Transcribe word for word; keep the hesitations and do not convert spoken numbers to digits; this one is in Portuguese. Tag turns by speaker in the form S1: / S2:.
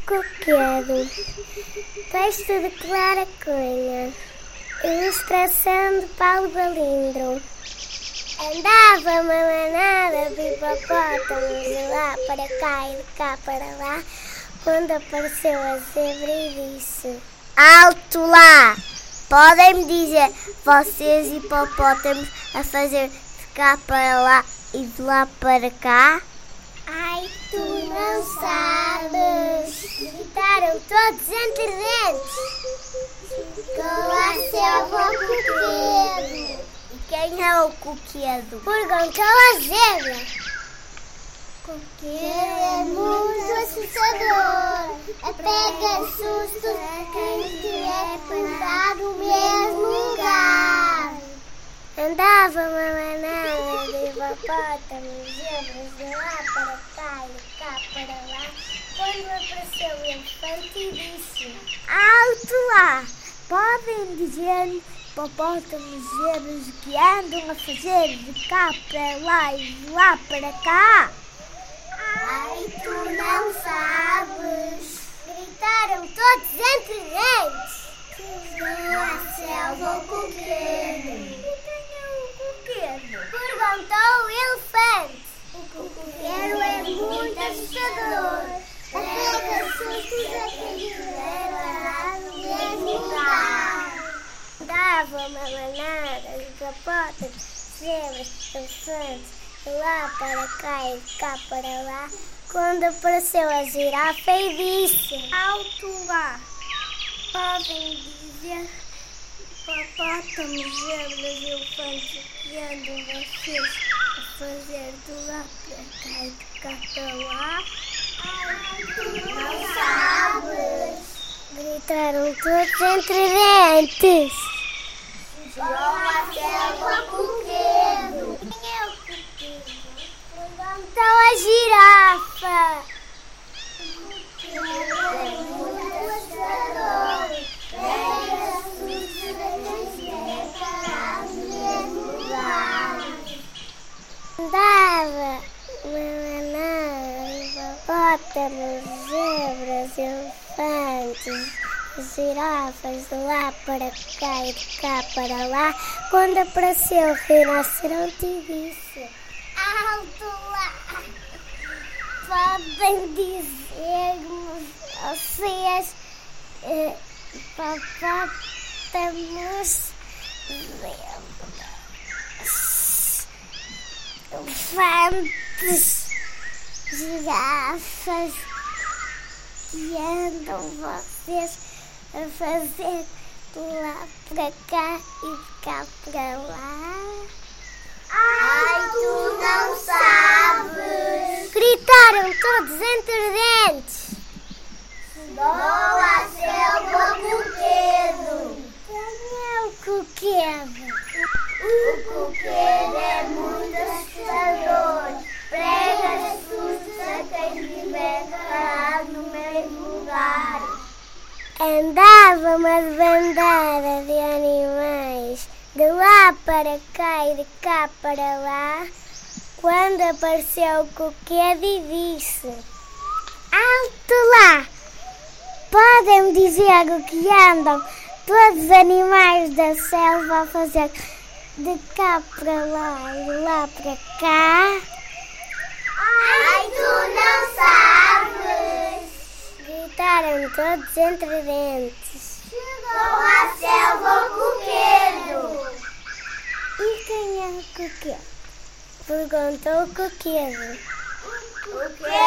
S1: Coquedo. Texto de Clara Cunha. Ilustração de Paulo Balindro. Andava uma manada de hipopótamos de lá para cá e de cá para lá, quando apareceu a zebra e disse:
S2: Alto lá! Podem-me dizer, vocês hipopótamos, a fazer de cá para lá e de lá para cá?
S1: Ai, tu não sabes! Gritaram todos entre dentes.
S2: Chegou a selva o coquedo. E quem é o coquedo?
S1: Perguntou a zebra.
S2: Coquedo é muito assustador. Pega susto a quem estiver plantado no mesmo lugar.
S1: Andava uma manada de hipopótamos, zebras de lá para cá e de cá para lá, quando apareceu o elefante e disse:
S2: Alto lá! Podem dizer, hipopótamos, zebras que andam a fazer de cá para lá e de lá para cá?
S1: Ai, tu não sabes! Gritaram todos entre dentes.
S2: Chegou a selva o coquedo.
S1: Perguntou o elefante.
S2: O coqueiro é muito assustador. Pega sustos a quem estiver parado no mesmo lugar.
S1: Dava uma manada de hipopótamos, zebras, elefantes, de lá para cá e de cá para lá, quando apareceu a girafa e disse:
S2: Alto lá!
S1: Podem dizer, hipopótamos, zebras e elefantes, que andam vocês a fazer de lá para cá e de cá para lá?
S2: Ai, tu não sabes!
S1: Gritaram todos entre dentes.
S2: Chegou a selva o coquedo.
S1: Quem é o coquedo? Perguntou a girafa.
S2: O coquedo é muito assustador. Pega sustos a quem estiver parado no mesmo lugar.
S1: Andava uma manada de hipopótamos, zebras, elefantes, girafas de lá para cá e de cá para lá, quando apareceu o rinoceronte e disse:
S2: Alto lá!
S1: Podem dizer-me vocês, eh, hipopótamos, elefantes, girafas, que andam vocês a fazer de lá para cá e de cá para lá?
S2: Ai, tu não sabes!
S1: Gritaram todos entre dentes.
S2: Chegou a selva o coquedo.
S1: Quem é o coquedo?
S2: O coquedo é muito assustador. Prega sustos a quem estiver parado no mesmo lugar.
S1: Andava uma bandada de animais de lá para cá e de cá para lá, quando apareceu o coquedo e disse: Alto lá! Podem dizer o que andam todos os animais da selva a fazer de cá para lá e de lá para cá?
S2: Ai, tu não sabes!
S1: Gritaram todos entre dentes.
S2: Chegou a selva o coquedo.
S1: E quem é o coquedo? Perguntou o coquedo.
S2: O coquedo